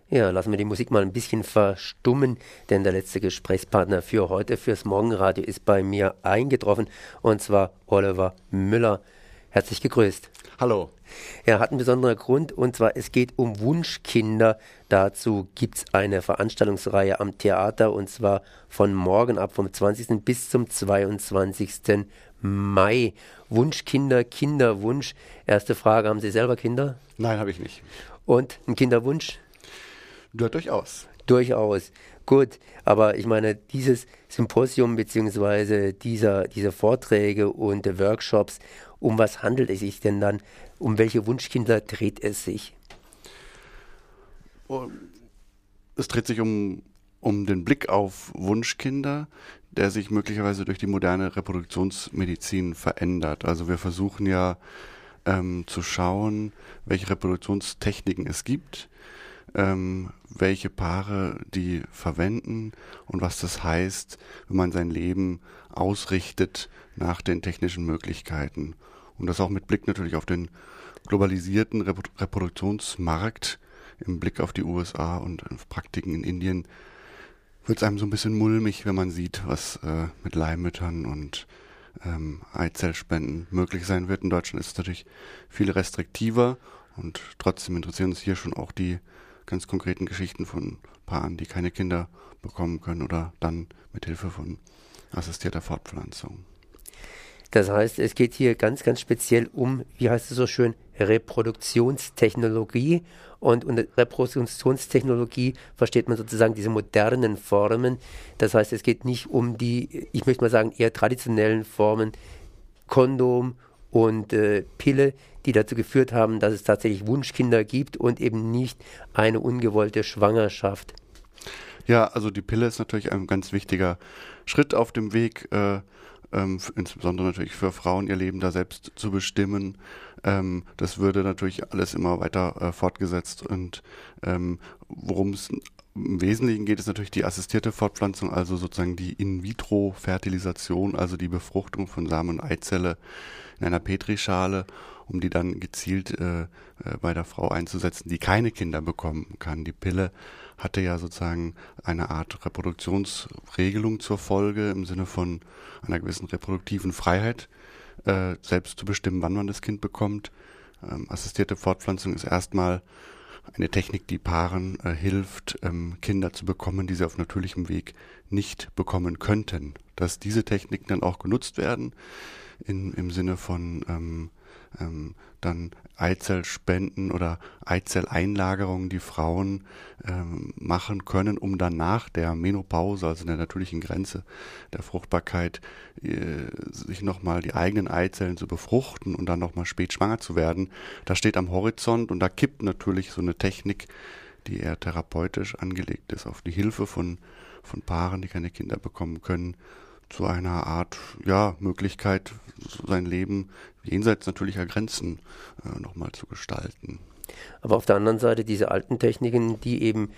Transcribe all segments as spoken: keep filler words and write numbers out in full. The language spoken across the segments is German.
Ja, lassen wir die Musik mal ein bisschen verstummen, denn der letzte Gesprächspartner für heute, fürs Morgenradio, ist bei mir eingetroffen, und zwar Oliver Müller. Herzlich gegrüßt. Hallo. Er hat einen besonderen Grund, und zwar es geht um Wunschkinder. Dazu gibt es eine Veranstaltungsreihe am Theater, und zwar von morgen ab, vom zwanzigsten bis zum zweiundzwanzigsten Mai. Wunschkinder, Kinderwunsch. Erste Frage, haben Sie selber Kinder? Nein, habe ich nicht. Und ein Kinderwunsch? Ja, durchaus. Durchaus. Gut, aber ich meine, dieses Symposium bzw. dieser, diese Vorträge und Workshops, um was handelt es sich denn dann? Um welche Wunschkinder dreht es sich? Es dreht sich um, um den Blick auf Wunschkinder, der sich möglicherweise durch die moderne Reproduktionsmedizin verändert. Also wir versuchen ja ähm, zu schauen, welche Reproduktionstechniken es gibt, ähm, welche Paare die verwenden und was das heißt, wenn man sein Leben ausrichtet nach den technischen Möglichkeiten. Und das auch mit Blick natürlich auf den globalisierten Reprodu- Reproduktionsmarkt, im Blick auf die U S A und auf Praktiken in Indien, wird es einem so ein bisschen mulmig, wenn man sieht, was äh, mit Leihmüttern und ähm, Eizellspenden möglich sein wird. In Deutschland ist es natürlich viel restriktiver, und trotzdem interessieren uns hier schon auch die ganz konkreten Geschichten von Paaren, die keine Kinder bekommen können oder dann mit Hilfe von assistierter Fortpflanzung. Das heißt, es geht hier ganz, ganz speziell um, wie heißt es so schön, Reproduktionstechnologie. Und unter Reproduktionstechnologie versteht man sozusagen diese modernen Formen. Das heißt, es geht nicht um die, ich möchte mal sagen, eher traditionellen Formen, Kondom und äh, Pille, die dazu geführt haben, dass es tatsächlich Wunschkinder gibt und eben nicht eine ungewollte Schwangerschaft. Ja, also die Pille ist natürlich ein ganz wichtiger Schritt auf dem Weg, äh, ähm, insbesondere natürlich für Frauen, ihr Leben da selbst zu bestimmen. Ähm, das würde natürlich alles immer weiter äh, fortgesetzt, und ähm, worum es im Wesentlichen geht, ist natürlich die assistierte Fortpflanzung, also sozusagen die In-vitro-Fertilisation, also die Befruchtung von Samen und Eizelle in einer Petrischale, um die dann gezielt äh, äh, bei der Frau einzusetzen, die keine Kinder bekommen kann. Die Pille hatte ja sozusagen eine Art Reproduktionsregelung zur Folge im Sinne von einer gewissen reproduktiven Freiheit, äh, selbst zu bestimmen, wann man das Kind bekommt. Ähm, assistierte Fortpflanzung ist erstmal eine Technik, die Paaren äh, hilft, ähm, Kinder zu bekommen, die sie auf natürlichem Weg nicht bekommen könnten. Dass diese Techniken dann auch genutzt werden, in, im Sinne von ähm, ähm, dann Eizellspenden oder Eizelleinlagerungen, die Frauen ähm, machen können, um dann nach der Menopause, also der natürlichen Grenze der Fruchtbarkeit, äh, sich nochmal die eigenen Eizellen zu befruchten und dann nochmal spät schwanger zu werden. Das steht am Horizont, und da kippt natürlich so eine Technik, die eher therapeutisch angelegt ist, auf die Hilfe von, von Paaren, die keine Kinder bekommen können, zu einer Art, ja, Möglichkeit, sein Leben jenseits natürlicher Grenzen äh, nochmal zu gestalten. Aber auf der anderen Seite diese alten Techniken, die eben,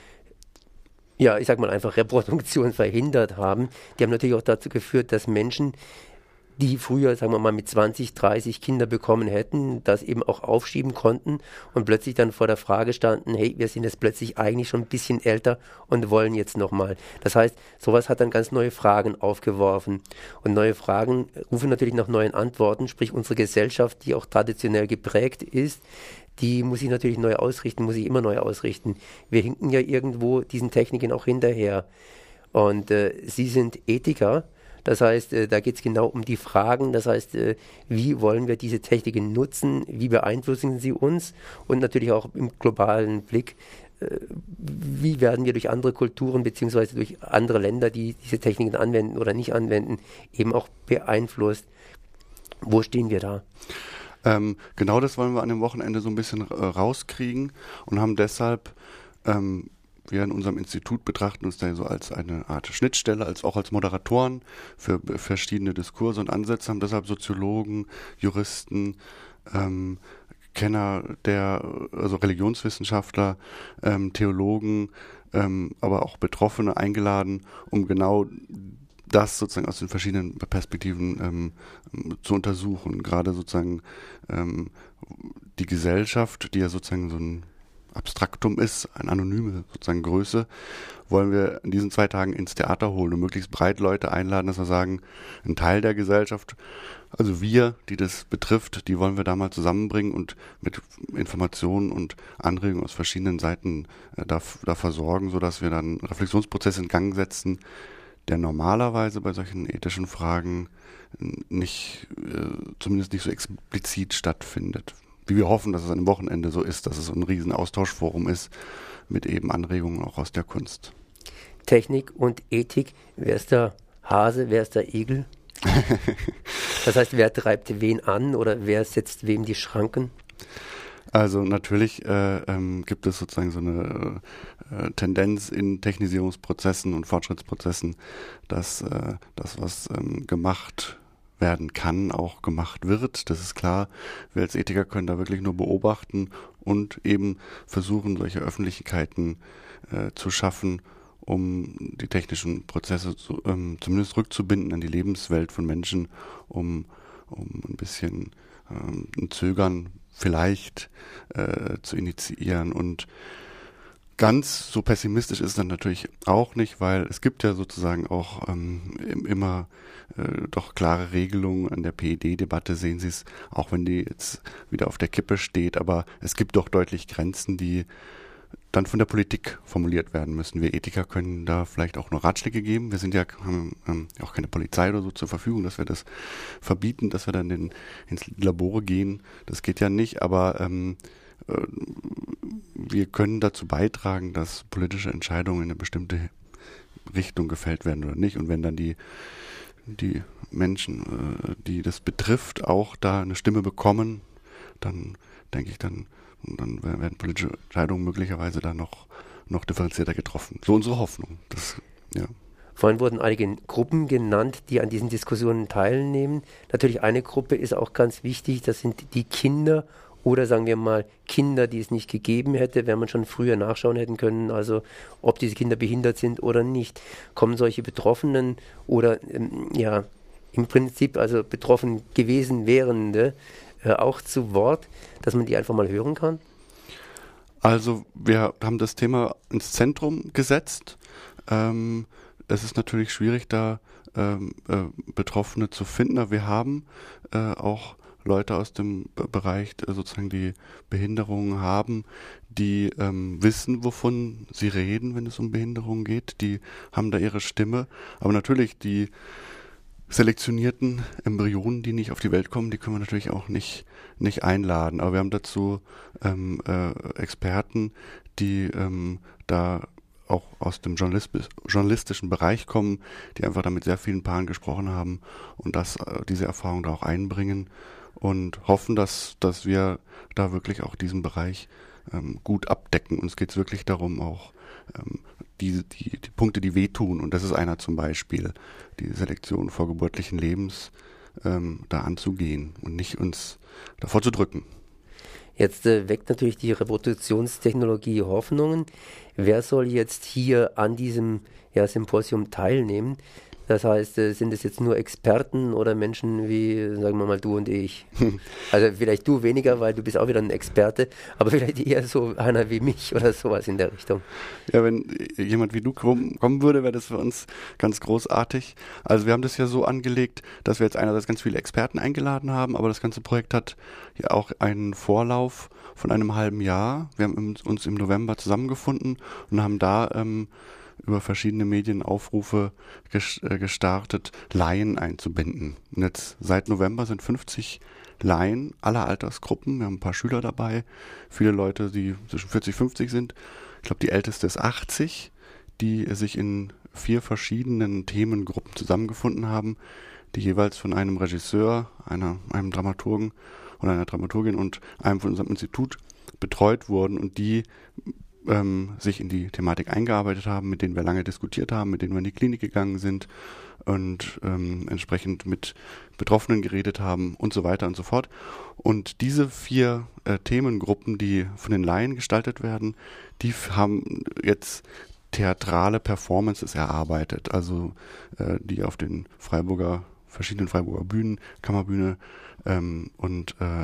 ja, ich sag mal einfach Reproduktion verhindert haben, die haben natürlich auch dazu geführt, dass Menschen, die früher, sagen wir mal, mit zwanzig, dreißig Kinder bekommen hätten, das eben auch aufschieben konnten und plötzlich dann vor der Frage standen, hey, wir sind jetzt plötzlich eigentlich schon ein bisschen älter und wollen jetzt nochmal. Das heißt, sowas hat dann ganz neue Fragen aufgeworfen. Und neue Fragen rufen natürlich nach neuen Antworten, sprich unsere Gesellschaft, die auch traditionell geprägt ist, die muss sich natürlich neu ausrichten, muss sich immer neu ausrichten. Wir hinken ja irgendwo diesen Techniken auch hinterher. Und äh, Sie sind Ethiker. Das heißt, äh, da geht es genau um die Fragen, das heißt, äh, wie wollen wir diese Techniken nutzen, wie beeinflussen sie uns, und natürlich auch im globalen Blick, äh, wie werden wir durch andere Kulturen beziehungsweise durch andere Länder, die diese Techniken anwenden oder nicht anwenden, eben auch beeinflusst. Wo stehen wir da? Ähm, genau das wollen wir an dem Wochenende so ein bisschen äh, rauskriegen, und haben deshalb ähm, wir in unserem Institut betrachten uns da so als eine Art Schnittstelle, als auch als Moderatoren für verschiedene Diskurse und Ansätze, haben deshalb Soziologen, Juristen, ähm, Kenner der, also Religionswissenschaftler, ähm, Theologen, ähm, aber auch Betroffene eingeladen, um genau das sozusagen aus den verschiedenen Perspektiven ähm, zu untersuchen. Gerade sozusagen ähm, die Gesellschaft, die ja sozusagen so ein Abstraktum ist, eine anonyme sozusagen Größe, wollen wir in diesen zwei Tagen ins Theater holen und möglichst breit Leute einladen, dass wir sagen, ein Teil der Gesellschaft, also wir, die das betrifft, die wollen wir da mal zusammenbringen und mit Informationen und Anregungen aus verschiedenen Seiten äh, da, da versorgen, sodass wir dann einen Reflexionsprozess in Gang setzen, der normalerweise bei solchen ethischen Fragen nicht, äh, zumindest nicht so explizit stattfindet. Wie wir hoffen, dass es an einem Wochenende so ist, dass es ein riesen Austauschforum ist mit eben Anregungen auch aus der Kunst. Technik und Ethik, wer ist der Hase, wer ist der Igel? Das heißt, wer treibt wen an oder wer setzt wem die Schranken? Also natürlich äh, ähm, gibt es sozusagen so eine äh, Tendenz in Technisierungsprozessen und Fortschrittsprozessen, dass äh, das, was ähm, gemacht werden kann, auch gemacht wird. Das ist klar. Wir als Ethiker können da wirklich nur beobachten und eben versuchen, solche Öffentlichkeiten äh, zu schaffen, um die technischen Prozesse zu, ähm, zumindest rückzubinden an die Lebenswelt von Menschen, um, um ein bisschen ähm, ein Zögern vielleicht äh, zu initiieren. Und ganz so pessimistisch ist es dann natürlich auch nicht, weil es gibt ja sozusagen auch ähm, immer äh, doch klare Regelungen an der P E D-Debatte, sehen Sie es, auch wenn die jetzt wieder auf der Kippe steht, aber es gibt doch deutlich Grenzen, die dann von der Politik formuliert werden müssen. Wir Ethiker können da vielleicht auch nur Ratschläge geben. Wir sind ja, haben ähm, auch keine Polizei oder so zur Verfügung, dass wir das verbieten, dass wir dann in, ins Labore gehen. Das geht ja nicht, aber ähm, äh, wir können dazu beitragen, dass politische Entscheidungen in eine bestimmte Richtung gefällt werden oder nicht. Und wenn dann die, die Menschen, äh, die das betrifft, auch da eine Stimme bekommen, dann denke ich, dann Und dann werden politische Entscheidungen möglicherweise dann noch, noch differenzierter getroffen. So unsere Hoffnung. Das, ja. Vorhin wurden einige Gruppen genannt, die an diesen Diskussionen teilnehmen. Natürlich eine Gruppe ist auch ganz wichtig, das sind die Kinder oder sagen wir mal Kinder, die es nicht gegeben hätte, wenn man schon früher nachschauen hätten können, also ob diese Kinder behindert sind oder nicht. Kommen solche Betroffenen oder ähm, ja im Prinzip also betroffen gewesen wärende auch zu Wort, dass man die einfach mal hören kann? Also wir haben das Thema ins Zentrum gesetzt. Ähm, es ist natürlich schwierig, da ähm, äh, Betroffene zu finden, aber wir haben äh, auch Leute aus dem B- Bereich, äh, sozusagen die Behinderungen haben, die ähm, wissen, wovon sie reden, wenn es um Behinderungen geht. Die haben da ihre Stimme. Aber natürlich die selektionierten Embryonen, die nicht auf die Welt kommen, die können wir natürlich auch nicht, nicht einladen. Aber wir haben dazu ähm, äh, Experten, die ähm, da auch aus dem Journalist- journalistischen Bereich kommen, die einfach da mit sehr vielen Paaren gesprochen haben und das, äh, diese Erfahrung da auch einbringen und hoffen, dass, dass wir da wirklich auch diesen Bereich ähm, gut abdecken. Uns geht es wirklich darum, auch ähm, Die, die, die Punkte, die wehtun, und das ist einer zum Beispiel, die Selektion vorgeburtlichen Lebens ähm, da anzugehen und nicht uns davor zu drücken. Jetzt äh, weckt natürlich die Reproduktionstechnologie Hoffnungen. Wer soll jetzt hier an diesem ja, Symposium teilnehmen? Das heißt, äh, sind es jetzt nur Experten oder Menschen wie, sagen wir mal, du und ich? Also vielleicht du weniger, weil du bist auch wieder ein Experte, aber vielleicht eher so einer wie mich oder sowas in der Richtung. Ja, wenn jemand wie du kommen, kommen würde, wäre das für uns ganz großartig. Also wir haben das ja so angelegt, dass wir jetzt einerseits ganz viele Experten eingeladen haben, aber das ganze Projekt hat ja auch einen Vorlauf von einem halben Jahr. Wir haben uns im November zusammengefunden und haben da ähm, über verschiedene Medien Aufrufe gestartet, Laien einzubinden. Und jetzt seit November sind fünfzig Laien aller Altersgruppen. Wir haben ein paar Schüler dabei, viele Leute, die zwischen vierzig, fünfzig sind. Ich glaube, die älteste ist achtzig, die sich in vier verschiedenen Themengruppen zusammengefunden haben, die jeweils von einem Regisseur, einer, einem Dramaturgen oder einer Dramaturgin und einem von unserem Institut betreut wurden und die ähm, sich in die Thematik eingearbeitet haben, mit denen wir lange diskutiert haben, mit denen wir in die Klinik gegangen sind und ähm, entsprechend mit Betroffenen geredet haben und so weiter und so fort. Und diese vier äh, Themengruppen, die von den Laien gestaltet werden, die haben jetzt theatrale Performances erarbeitet, also äh, die auf den Freiburger, verschiedenen Freiburger Bühnen, Kammerbühne ähm, und äh,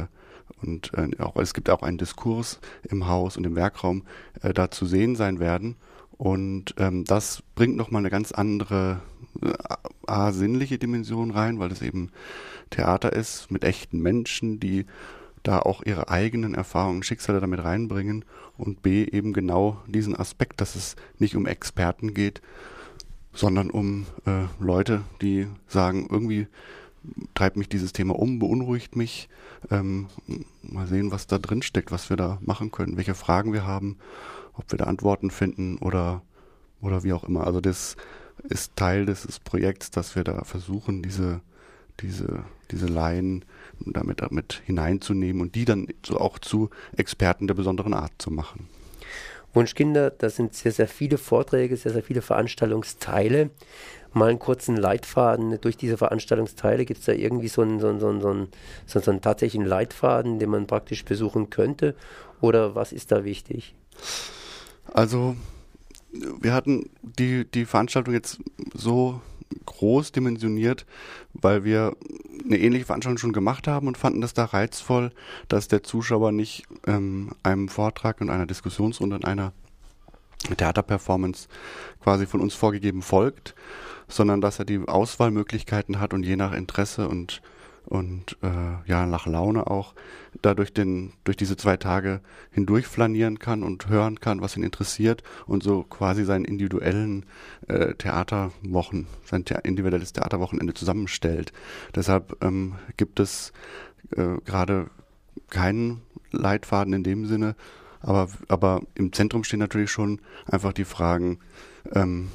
und äh, auch, es gibt auch einen Diskurs im Haus und im Werkraum äh, da zu sehen sein werden. Und ähm, das bringt nochmal eine ganz andere äh, A, sinnliche Dimension rein, weil es eben Theater ist mit echten Menschen, die da auch ihre eigenen Erfahrungen, Schicksale damit reinbringen, und B, eben genau diesen Aspekt, dass es nicht um Experten geht, sondern um äh, Leute, die sagen, irgendwie treibt mich dieses Thema um, beunruhigt mich, ähm, mal sehen, was da drin steckt, was wir da machen können, welche Fragen wir haben, ob wir da Antworten finden oder, oder wie auch immer. Also das ist Teil des Projekts, dass wir da versuchen, diese, diese, diese Laien damit, damit hineinzunehmen und die dann so auch zu Experten der besonderen Art zu machen. Wunschkinder, das sind sehr, sehr viele Vorträge, sehr, sehr viele Veranstaltungsteile. Mal einen kurzen Leitfaden durch diese Veranstaltungsteile. Gibt es da irgendwie so einen, so einen, so einen, so einen, so einen tatsächlichen Leitfaden, den man praktisch besuchen könnte? Oder was ist da wichtig? Also wir hatten die, die Veranstaltung jetzt so groß dimensioniert, weil wir eine ähnliche Veranstaltung schon gemacht haben und fanden das da reizvoll, dass der Zuschauer nicht ähm, einem Vortrag und einer Diskussionsrunde und einer Theaterperformance quasi von uns vorgegeben folgt, sondern dass er die Auswahlmöglichkeiten hat und je nach Interesse und und äh, ja nach Laune auch dadurch den durch diese zwei Tage hindurch flanieren kann und hören kann, was ihn interessiert, und so quasi seinen individuellen äh, Theaterwochen, sein The- individuelles Theaterwochenende zusammenstellt. Deshalb ähm, gibt es äh, gerade keinen Leitfaden in dem Sinne, aber aber im Zentrum stehen natürlich schon einfach die Fragen, ähm,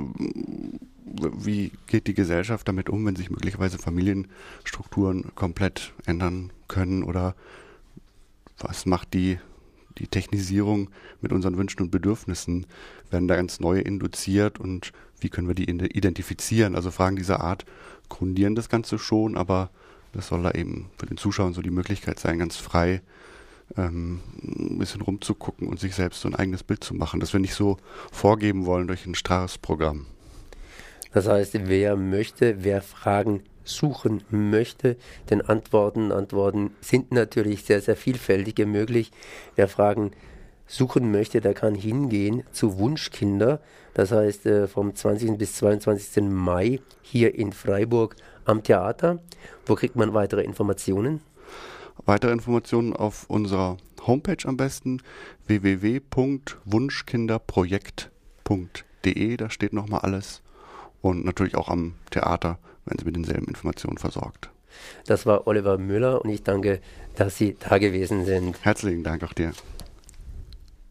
wie geht die Gesellschaft damit um, wenn sich möglicherweise Familienstrukturen komplett ändern können, oder was macht die, die Technisierung mit unseren Wünschen und Bedürfnissen? Werden da ganz neue induziert und wie können wir die identifizieren? Also Fragen dieser Art grundieren das Ganze schon, aber das soll da eben für den Zuschauer so die Möglichkeit sein, ganz frei ähm, ein bisschen rumzugucken und sich selbst so ein eigenes Bild zu machen, das wir nicht so vorgeben wollen durch ein starres Programm. Das heißt, wer möchte, wer Fragen suchen möchte, denn Antworten, Antworten sind natürlich sehr, sehr vielfältige möglich. Wer Fragen suchen möchte, der kann hingehen zu Wunschkinder. Das heißt, vom zwanzigsten bis zweiundzwanzigsten Mai hier in Freiburg am Theater. Wo kriegt man weitere Informationen? Weitere Informationen auf unserer Homepage am besten, w w w punkt wunschkinderprojekt punkt d e, da steht nochmal alles. Und natürlich auch am Theater werden Sie mit denselben Informationen versorgt. Das war Oliver Müller und ich danke, dass Sie da gewesen sind. Herzlichen Dank auch dir.